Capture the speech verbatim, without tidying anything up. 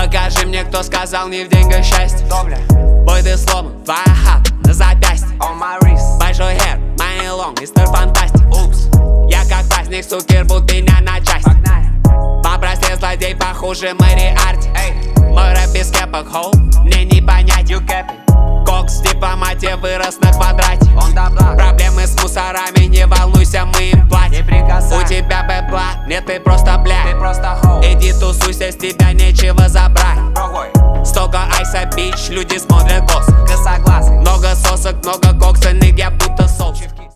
Покажи мне, кто сказал не в деньгах счастье. Добля. Бой, ты сломан, твоя хата на запястье. On my wrist. Большой хер, money long, мистер Фантастик. Упс. Я как праздник, сукер, будь меня на части. Погнали. Попросил злодей, похуже Мэри Арти. Эй. Мой рэп без кепок, хоу, мне не понять. You capping. Кокс в дипломате вырос на квадрате. On the block. Проблемы с мусорами, не волнуйся, мы им Не платим. прикасай. У тебя бэпла, нет, ты просто Ты бля. просто хоу. Иди тусуйся, с тебя нечего забрать. Другой. Столько айса, бич, люди смотрят год.